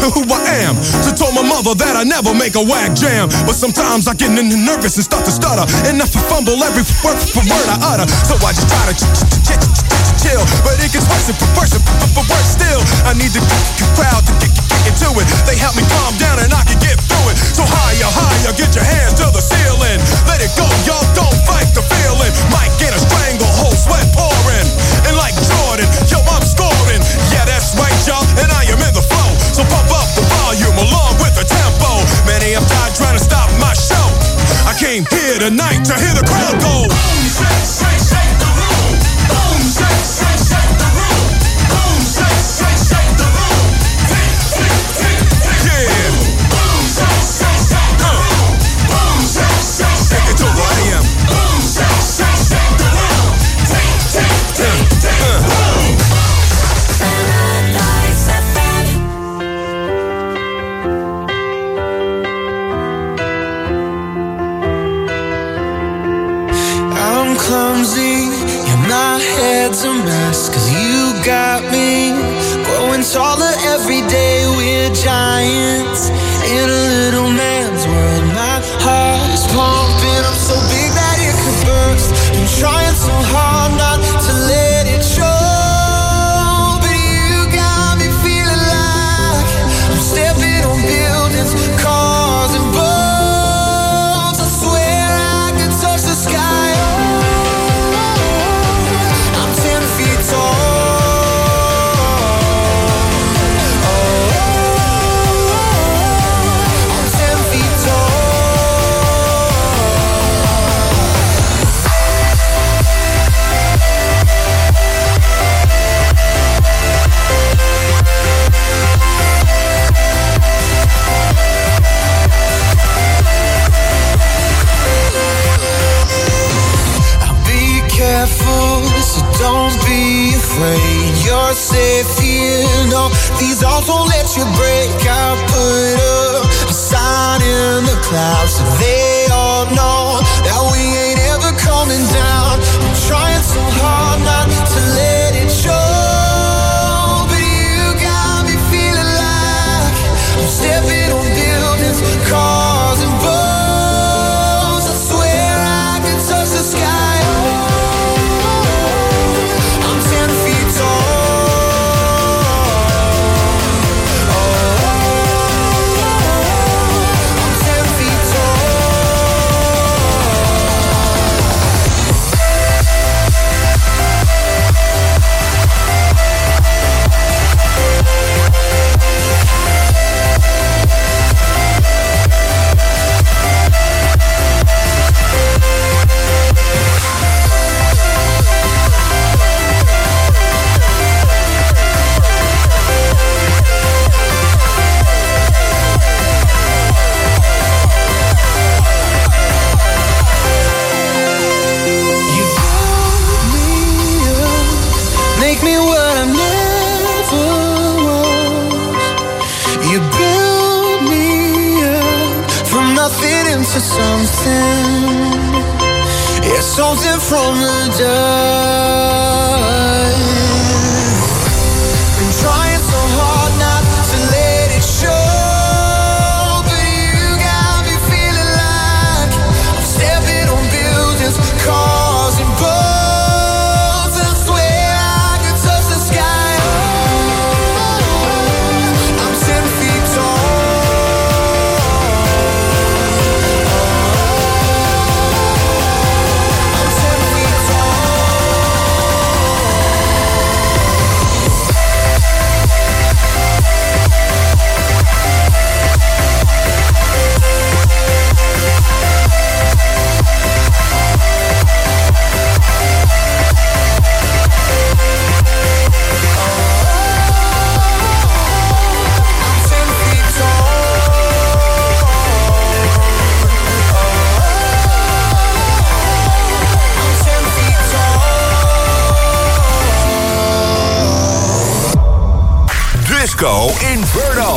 to who I am. So told my mother that I never make a whack jam. But sometimes I get nervous and start to stutter, and I fumble every word I utter. So I just try to chill, but it gets worse and worse still. I need the crowd to get into it. They help me calm down and I can get through it. So higher, higher, get your hands to the ceiling. Let it go, y'all, don't fight the feeling. Might get a stranglehold, sweat pouring. And like Jordan, yo, I'm scoring. Yeah, that's right, y'all, and I am in the flow. So pump up the volume along with the tempo. Many have died trying to stop my show. I came here tonight to hear the crowd go. Boom, shake, shake, shake the room. Boom, shake, shake, shake the room. Boom, shake, shake, shake the room. Tick, tick, tick, tick. Yeah. Boom, shake, shake, shake the room. Boom, shake, shake, shake the room. I am. Boom, shake, shake, shake the room. Tick, tick, tick, tick. I'm clumsy, yeah, my head's a mess. Cause you got me growing taller every day. We're giants in a little man's world. My heart is pumping up so big that it could burst. I'm trying so hard not to let it show. But you got me feeling like I'm stepping on buildings, cars and boats. I swear I could touch the sky. So don't be afraid, you're safe here. No, these odds won't let you break. I put up a sign in the clouds so they all know that we ain't ever coming down. I'm trying so hard not to let it show. But you got me feeling like I'm stepping on buildings, cars and boats. I swear I can touch the sky. To something, yeah, something from the dust. Been trying so hard not to let it show, but you got me feeling like I'm stepping on buildings, cars and boats. I swear I could touch the sky. I'm 10 feet tall. Disco Inferno.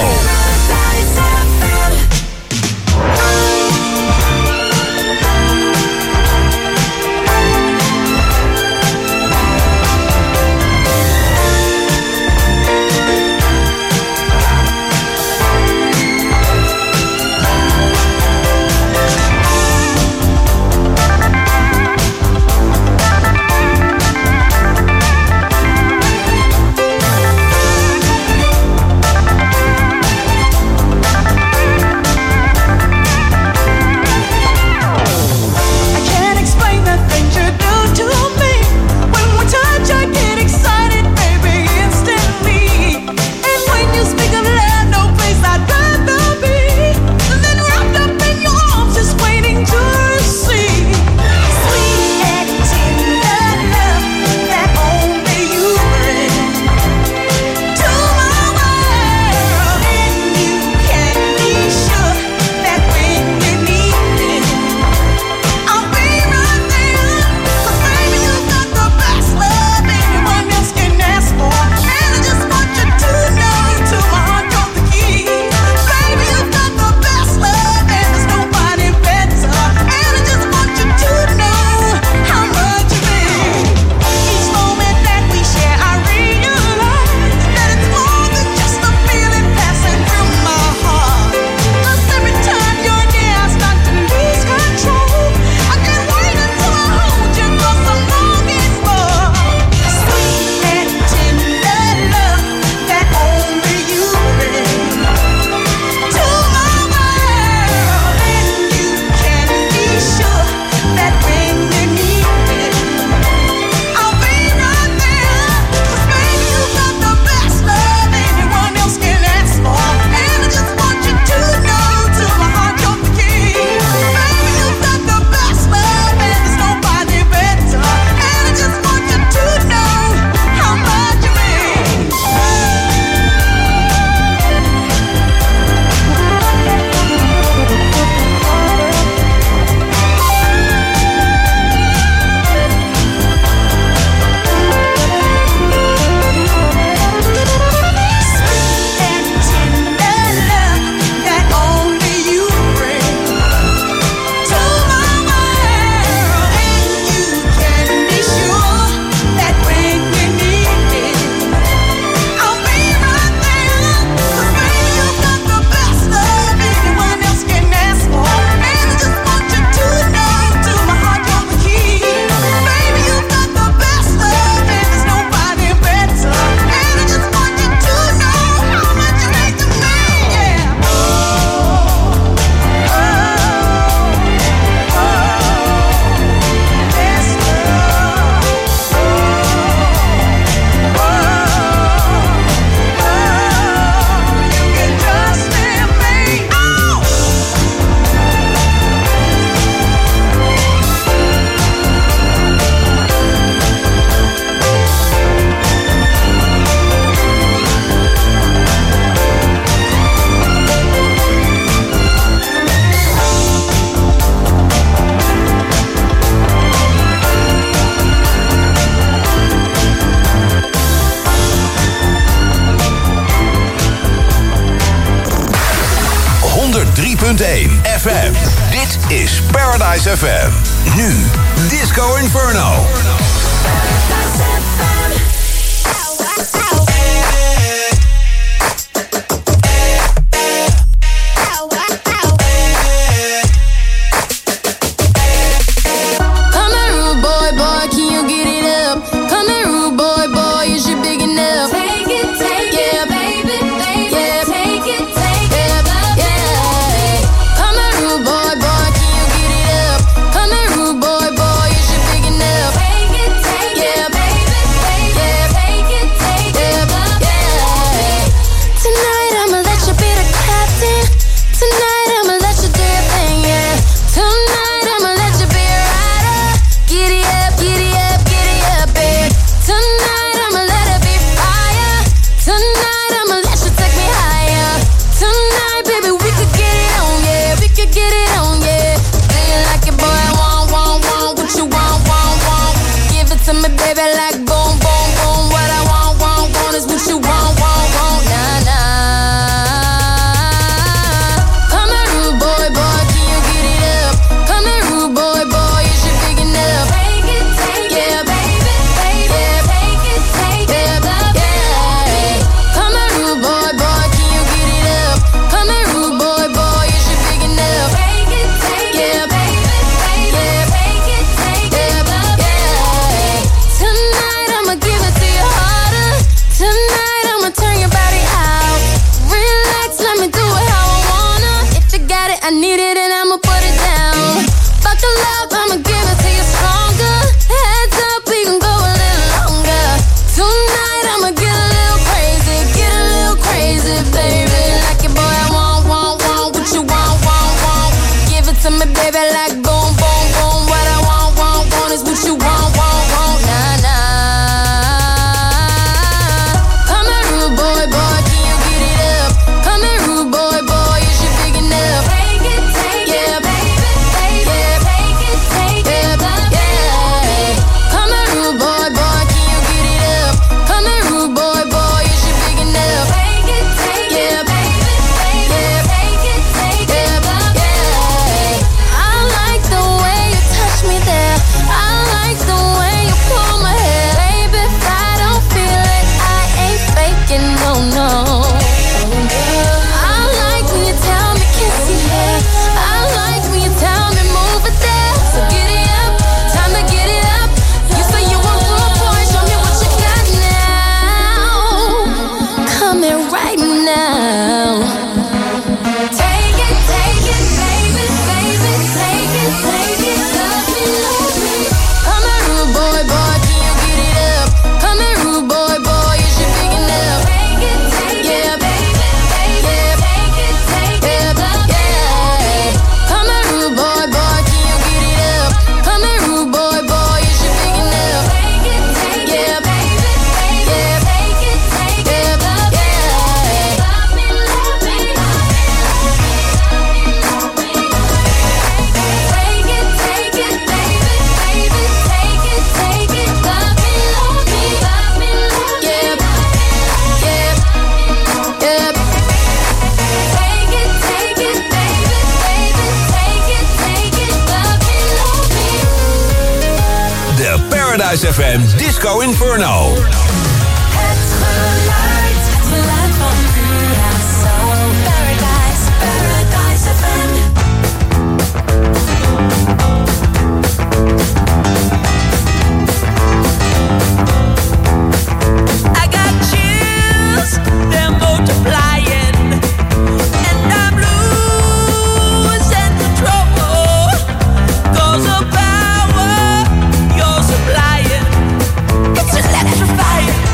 FM. Dit is Paradise FM. Nu Disco Inferno. FM Disco Inferno. Het geluid van Curaçao. Paradise FM. I got chills, they're multiplying, and I'm losing control. 'Cause the power you're supplying, it's electrifying.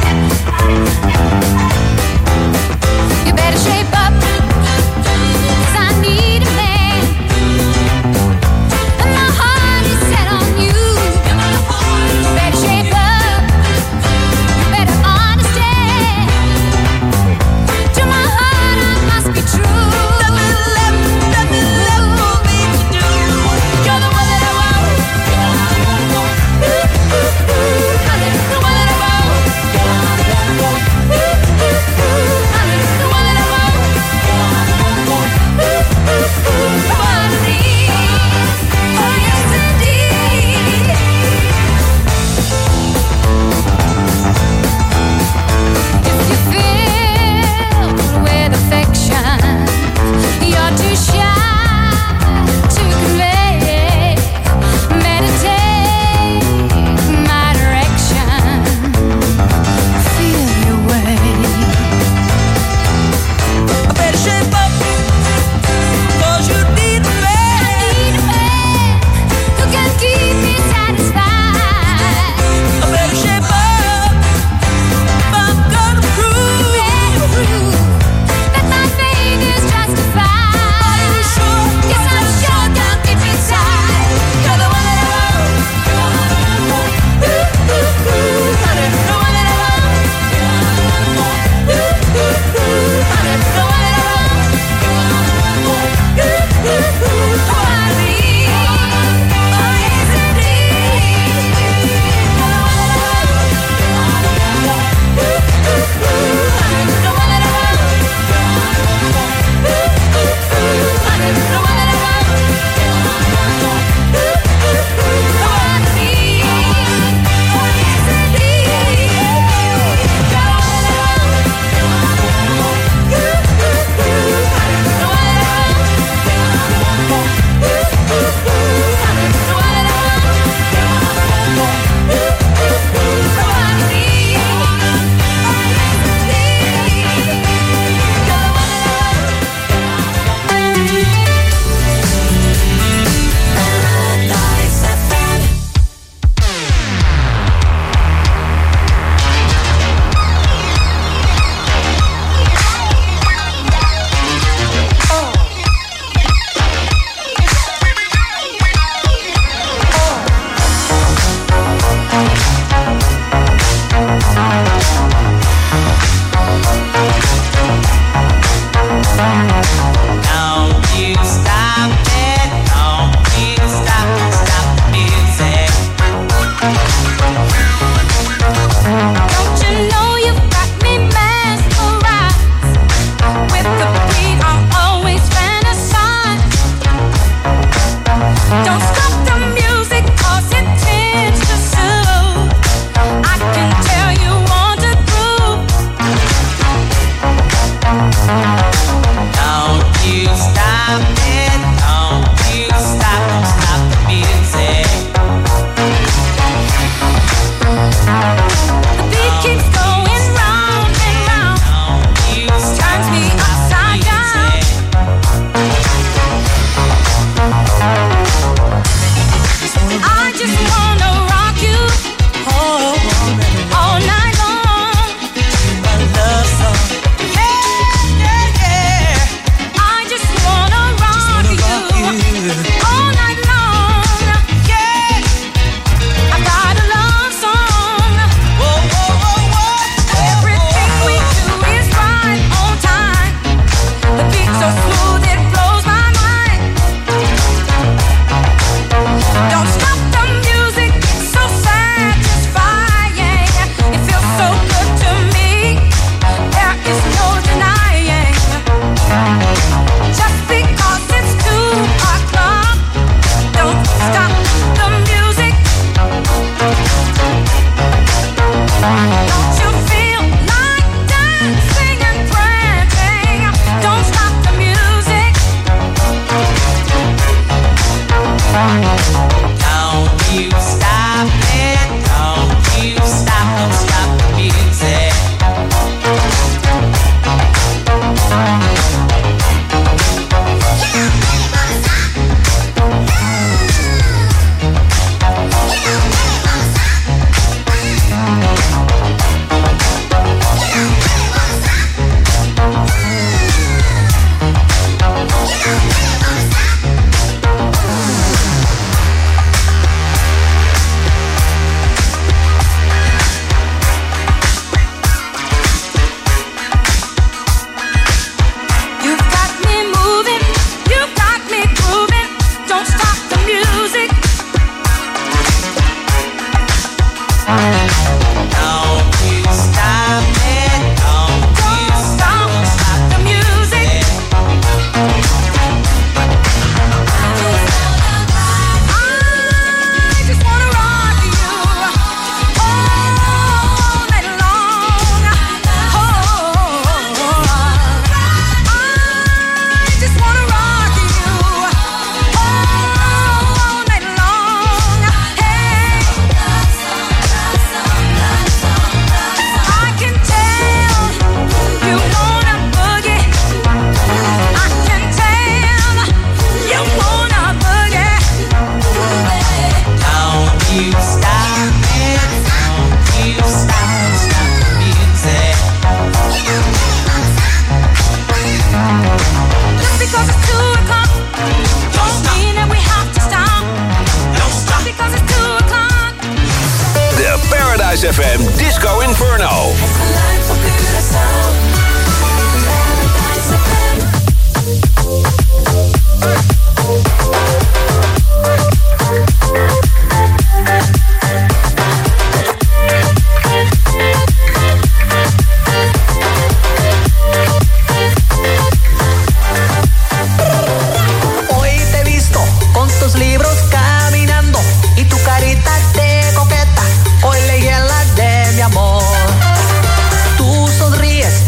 Tú sonríes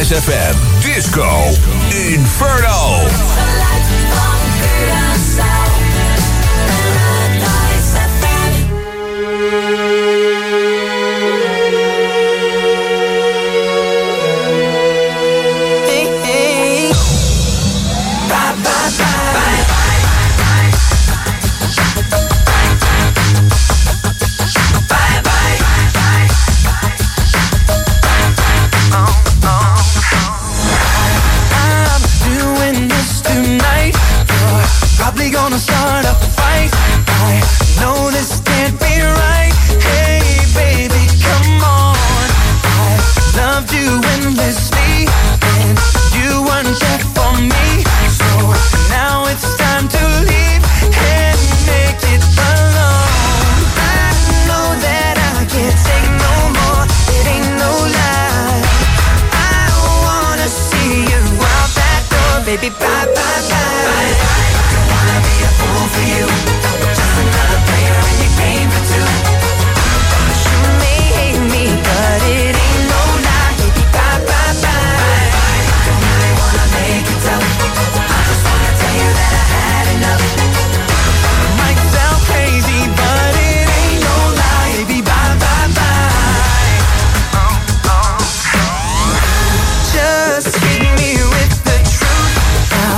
Paradise FM Disco Inferno. Geluid van Curaçao. Paradise FM. Hey, hey. Bye, bye, bye. Probably gonna start a fight. I know this can't be right. Hey, baby, come on. I loved you endlessly, and you weren't there for me. So now it's time to leave and make it alone. I know that I can't take no more. It ain't no lie. I wanna see you out that door, baby. Bye, bye, bye. For you, just another player in your game for two. You may hate me, but it ain't no lie. Baby, bye, bye, bye. Don't really wanna make it tough. I just wanna tell you that I had enough. Might sound crazy, but it ain't no lie. Baby, bye, bye, bye. Just hit me with the truth. Now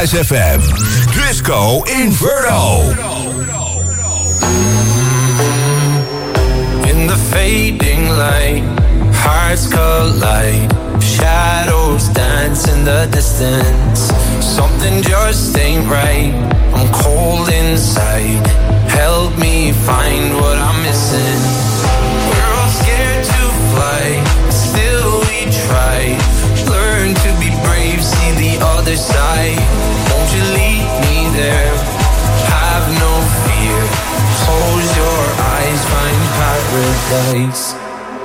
Paradise FM. Disco Inferno. In the fading light, hearts collide. Shadows dance in the distance. Something just ain't right. I'm cold inside. Help me find what I'm missing. We're all scared to fly, still we try. Learn to be brave, see the other side. Won't you lead me there? Have no fear. Close your eyes, find paradise.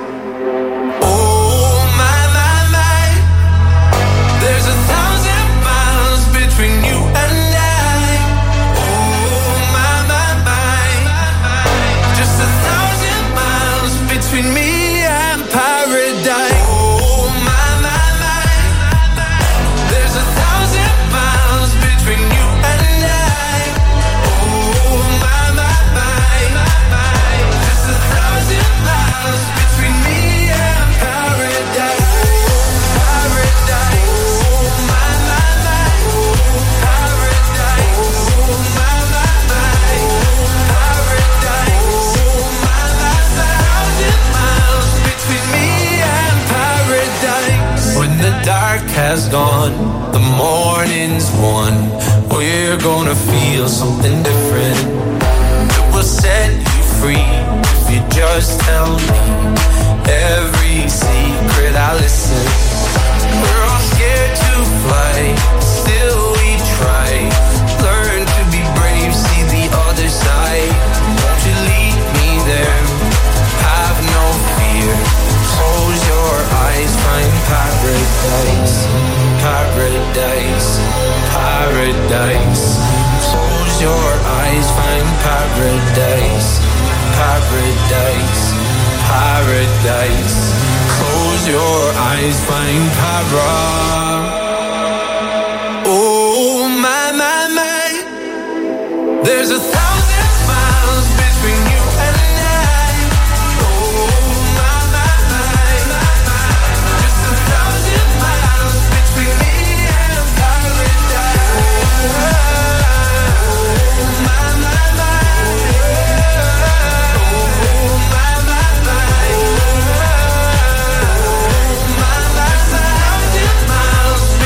Has gone, the morning's won. We're gonna feel something different. It will set you free if you just tell me every secret I listen. We're all scared to fly, still we try. Learn to be brave, see the other side. Won't you lead me there? Have no fear. Close your eyes, find paradise. Paradise, paradise. Close your eyes, find paradise. Paradise, paradise. Close your eyes, find paradise. Oh my, my, my. There's 1,000 miles between you and I. Oh my, my, my. Just 1,000 miles between me and paradise. Oh my, my, my. Oh my, my, my. Oh my, my, 1,000 miles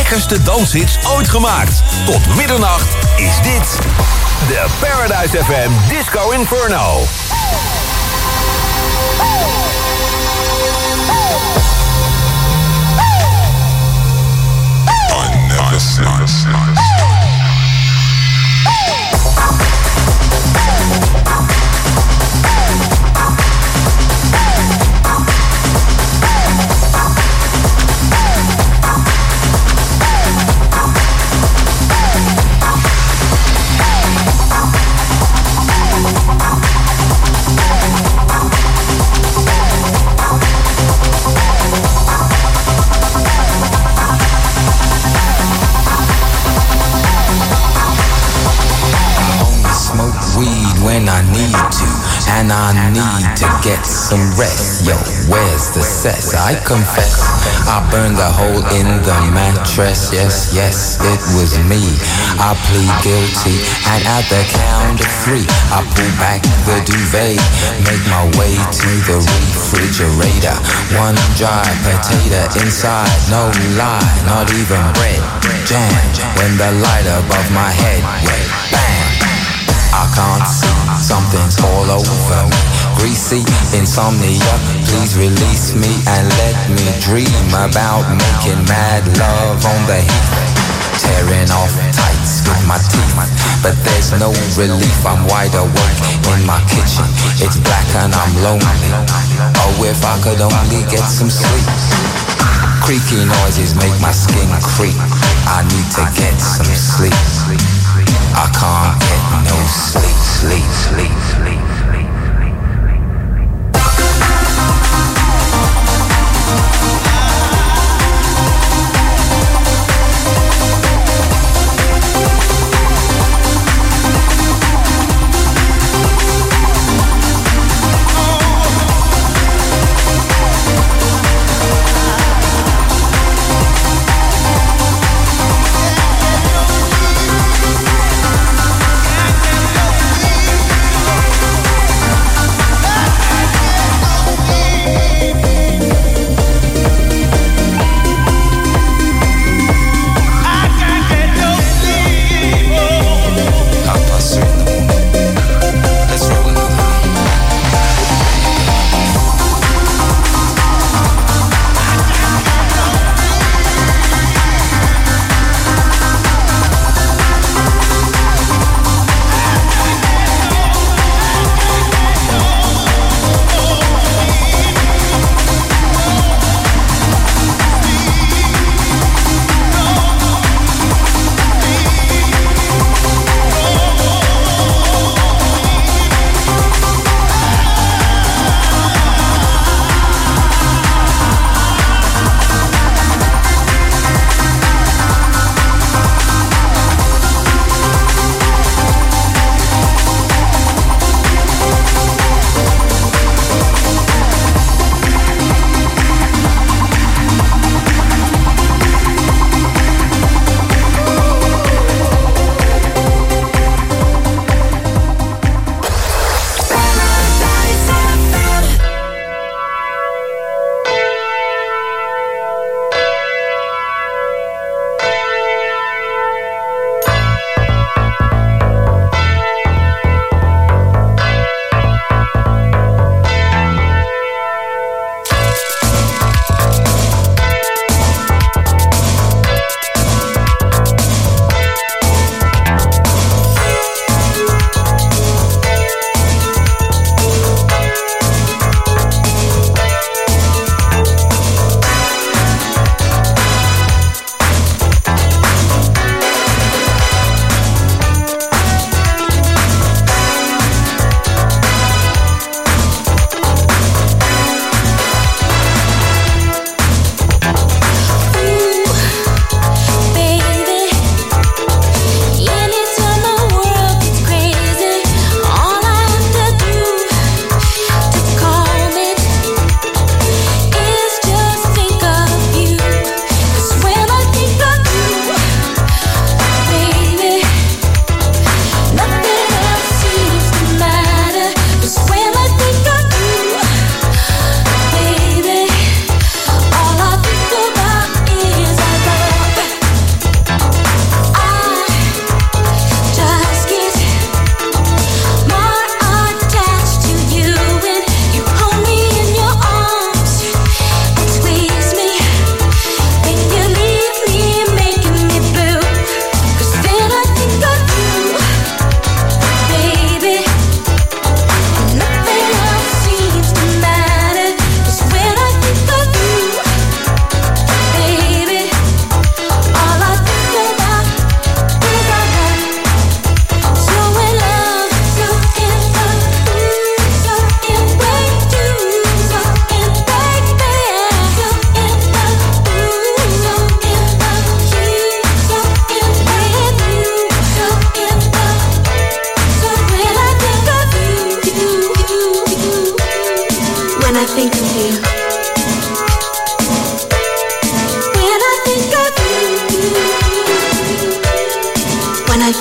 lekkerste danshits ooit gemaakt. Tot middernacht is dit de Paradise FM Disco Inferno. I never said. When I need to, and I need to get some rest. Yo, where's the cess? I confess, I burned a hole in the mattress. Yes, yes, it was me. I plead guilty, and at the count of 3, I pull back the duvet, make my way to the refrigerator. One dry potato inside, no lie, not even bread. Jam, when the light above my head went bang. I can't see, something's all over me. Greasy insomnia, please release me and let me dream about making mad love on the heat. Tearing off tights with my teeth, but there's no relief. I'm wide awake in my kitchen, it's black and I'm lonely. Oh, if I could only get some sleep. Creaky noises make my skin creep. I need to get some sleep. I can't get no sleep, sleep, sleep, sleep.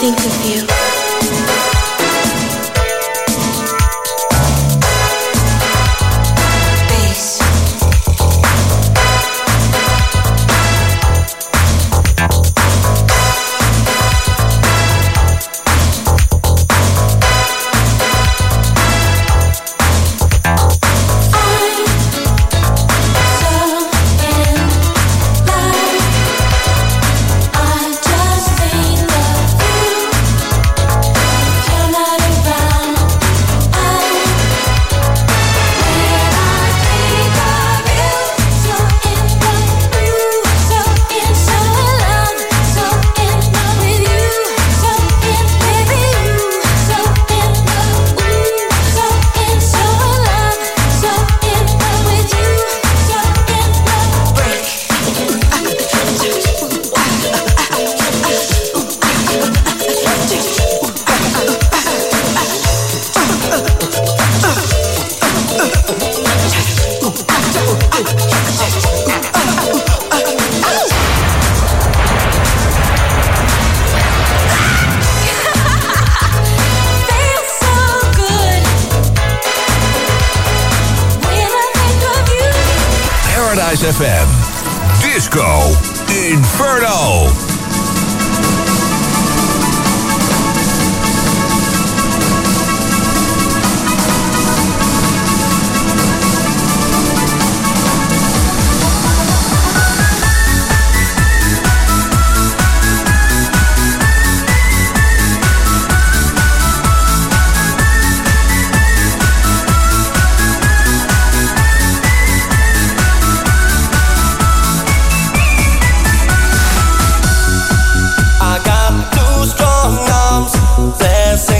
think of you. FM. Disco Inferno. There's